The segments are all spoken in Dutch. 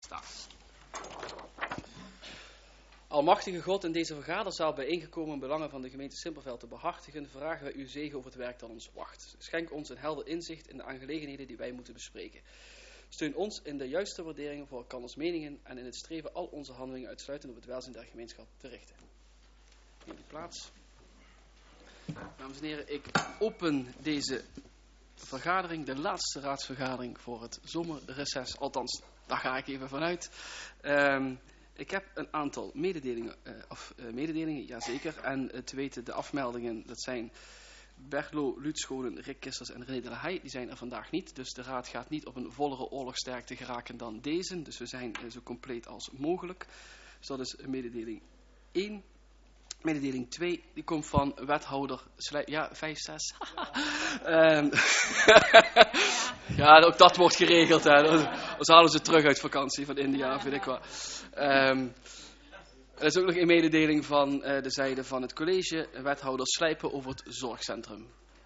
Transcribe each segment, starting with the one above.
staan. Almachtige God, in deze vergaderzaal bijeengekomen om belangen van de gemeente Simpelveld te behartigen, vragen wij uw zegen over het werk dat ons wacht. Schenk ons een helder inzicht in de aangelegenheden die wij moeten bespreken. Steun ons in de juiste waardering voor elkanders meningen en in het streven al onze handelingen uitsluitend op het welzijn der gemeenschap te richten. Neem die plaats. Dames en heren, ik open deze vergadering, de laatste raadsvergadering voor het zomerreces. Althans, daar ga ik even vanuit. Ik heb een aantal mededelingen, jazeker. En te weten, de afmeldingen, dat zijn Berlo, Luut Scholen, Rick Kisters en René de la Haye. Die zijn er vandaag niet, dus de raad gaat niet op een vollere oorlogsterkte geraken dan deze. Dus we zijn zo compleet als mogelijk. Dus dat is mededeling 1. Mededeling 2, die komt van wethouder ja, 5, 6. Ja, ook dat wordt geregeld. Hè. Dan halen ze terug uit vakantie van India, vind ik wel. Er is ook nog een mededeling van de zijde van het college. Wethouder Slijpen over het zorgcentrum.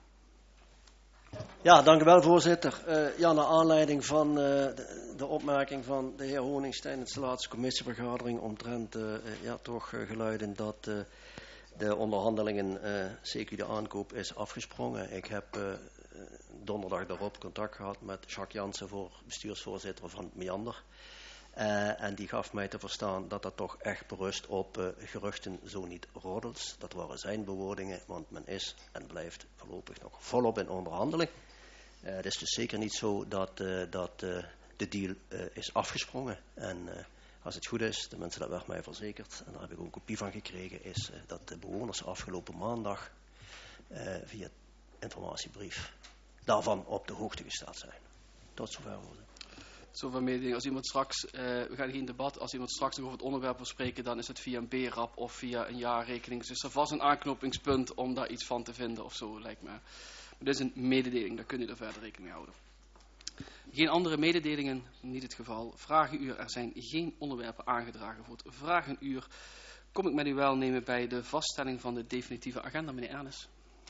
Ja, dank u wel, voorzitter. Naar aanleiding van de opmerking van de heer Honings tijdens de laatste commissievergadering omtrent geluiden dat de onderhandelingen CQ de aankoop is afgesprongen. Ik heb donderdag daarop contact gehad met Jacques Jansen, bestuursvoorzitter van Meander. En die gaf mij te verstaan dat dat toch echt berust op geruchten, zo niet roddels. Dat waren zijn bewoordingen, want men is en blijft voorlopig nog volop in onderhandeling. Het is dus zeker niet zo dat de deal is afgesprongen. En als het goed is, de mensen dat werd mij verzekerd, en daar heb ik ook een kopie van gekregen, is dat de bewoners afgelopen maandag via informatiebrief daarvan op de hoogte gesteld zijn. Tot zover, voorzitter. Zoveel mededelingen. Als iemand straks, we gaan geen debat, als iemand straks nog over het onderwerp wil spreken, dan is het via een B-rap of via een jaarrekening. Dus is er vast een aanknopingspunt om daar iets van te vinden of zo, lijkt me. Maar dit is een mededeling, daar kun je er verder rekening mee houden. Geen andere mededelingen, niet het geval. Vragenuur, er zijn geen onderwerpen aangedragen voor het vragenuur. Kom ik met uw welnemen bij de vaststelling van de definitieve agenda, meneer Ernest.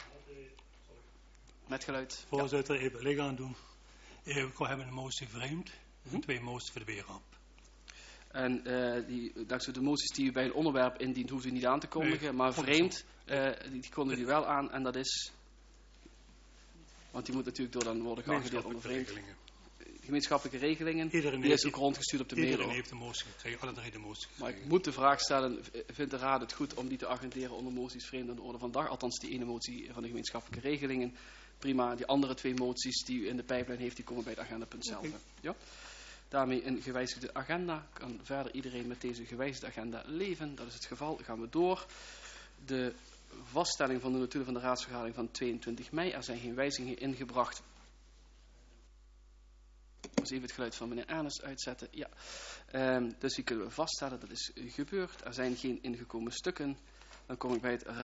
Met geluid. Voorzitter, even licht aan doen. We hebben een motie vreemd en 2 moties voor de weerrap. En dankzij de moties die u bij een onderwerp indient, hoeft u niet aan te kondigen. Nee, maar vreemd, die kondigt u wel aan en dat is... Want die moet natuurlijk door dan worden geagendeerd onder vreemd. Gemeenschappelijke regelingen. Die is ook rondgestuurd op de mail. Iedereen heeft een motie gekregen, alle 3 de moties gekregen. Maar ik moet de vraag stellen, vindt de raad het goed om die te agenderen onder moties vreemd aan de orde van de dag? Althans die ene motie van de gemeenschappelijke regelingen. Prima, die andere 2 moties die u in de pijplijn heeft, die komen bij het agendapunt zelf. Okay. Ja? Daarmee een gewijzigde agenda. Kan verder iedereen met deze gewijzigde agenda leven? Dat is het geval. Gaan we door. De vaststelling van de notulen van de raadsvergadering van 22 mei. Er zijn geen wijzigingen ingebracht. Dus even het geluid van meneer Ernest uitzetten. Ja. Dus die kunnen we vaststellen. Dat is gebeurd. Er zijn geen ingekomen stukken. Dan kom ik bij het